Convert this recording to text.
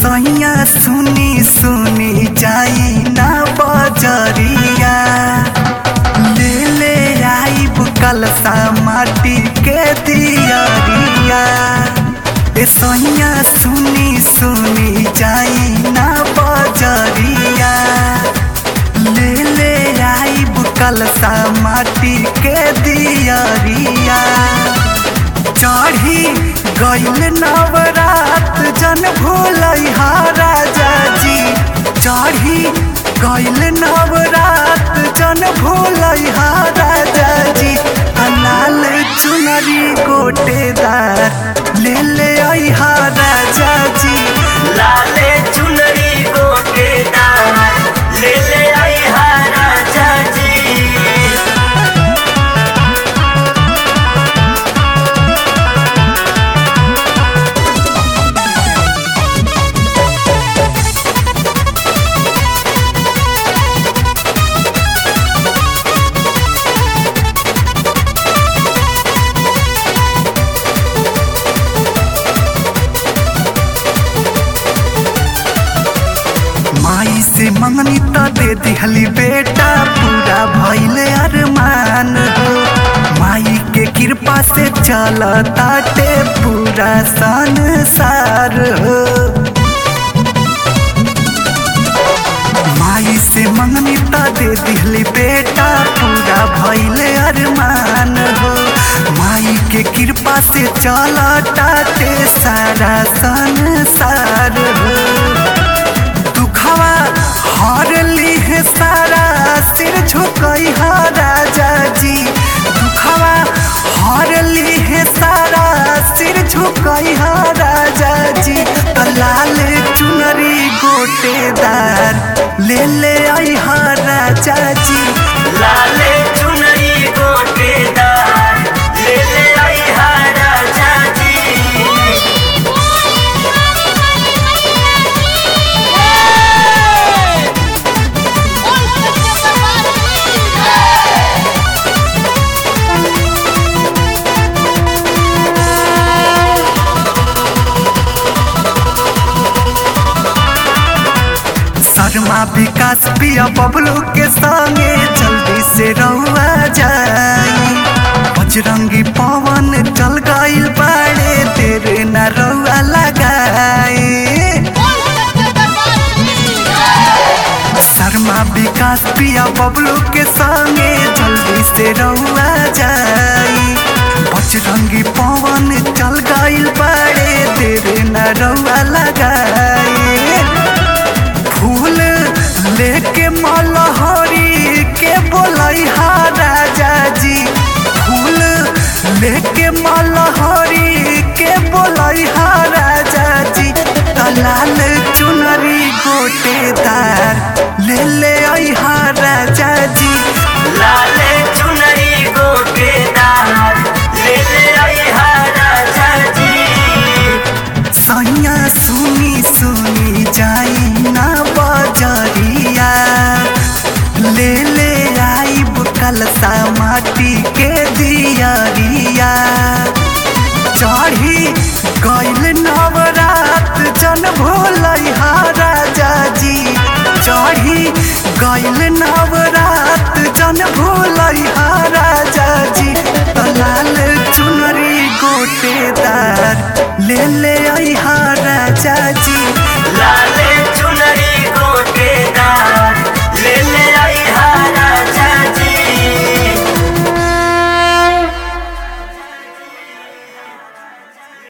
सैया सुनी सुनी जाई ना बजरिया ले ले आइब कलसा माटी के दियरिया। सैया सुनी सुनी जाई ना बजरिया ले ले आइब कलसा माटी के दियरिया। चढ़ी गईल नवरात जन भूलैहा राजा जी, चढ़ी गईल नवरात जन भूलैहा राजा जी। लाल चुनरी गोटेदार ले ले आइहा राजा जी, लाले चुनरी गोटेदार ले ले आइहा राजा जी। माई से मंगनी तो दे दिहली बेटा, पूरा भइले अरमान हो। माई के कृपा से चलताटे पूरा संसार हो। माई से मंगनी तो दे दिहली बेटा, पूरा भइले अरमान हो। माई के कृपा से चलताटे सारा संसार हो। हर ली सारा सिर झुकई हा राजा जी, दुखवा हर ली सारा सिर झुकई हा राजा जी। लाल चुनरी गोटेदार ले ले आई हा राजा जी, लाले चुनरी गोटेदार ले ले आइहा राजा जी। शर्मा विकास पिया बबलू के संगे जल्दी से रहुआ जाई। बजरंगी पवन चल गईल बाड़े तेरे न रहुआ लगाए। शर्मा विकास पिया बबलू के संगे जल्दी से रहुआ जाई। बजरंगी पवन चल गईल बाड़े तेरे न रहुआ लगाए। फूल लेके मलहरी के बोलाई हा राजा जी, फूल लेके मलहरी के बोलाई हा राजा जी। लाल चुनरी गोटेदार ले ले आई हा राजा जी, लाले चुनरी गोटेदार ले ले आइहा राजा जी। सैया सुनी सुनी जाई ना बजरिया ले ले आइब कलसा माटी के दियरिया। चढ़ी गईल नवरात जन भूलैहा राजा जी, चढ़ी गईल नवरात जन भूलैहा राजा जी। लाल चुनरी गोटेदार ले ले